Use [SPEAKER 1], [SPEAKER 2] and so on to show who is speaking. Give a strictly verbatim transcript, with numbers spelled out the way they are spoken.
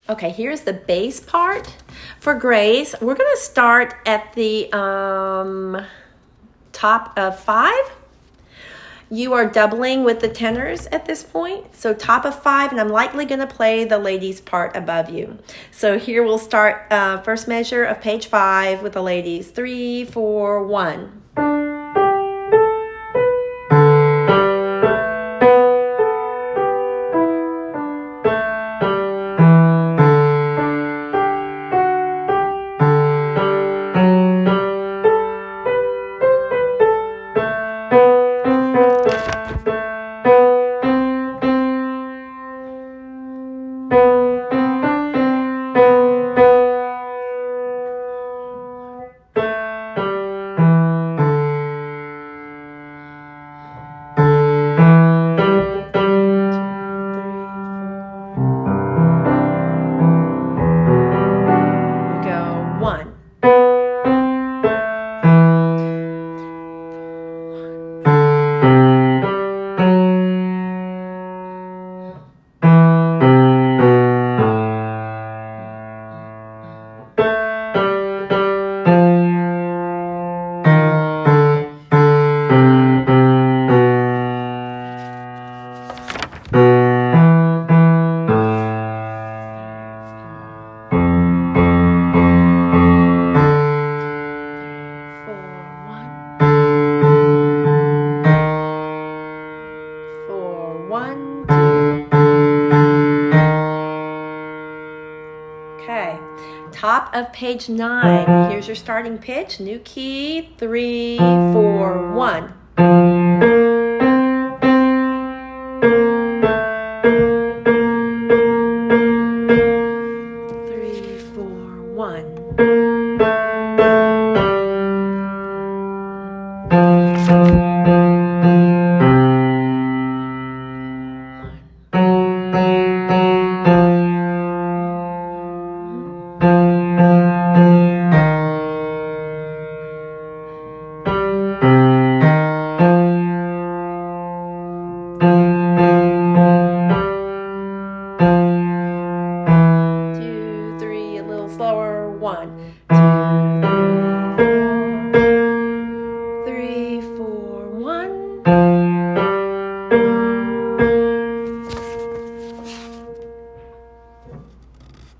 [SPEAKER 1] Okay, here's the bass part for Grace. We're going to start at the um, top of five. You are doubling with the tenors at this point. So top of five, and I'm likely going to play the ladies part above you. So here we'll start uh, first measure of page five with the ladies. Three, four, one. Top of page nine. Here's your starting pitch. New key. Three, four, one.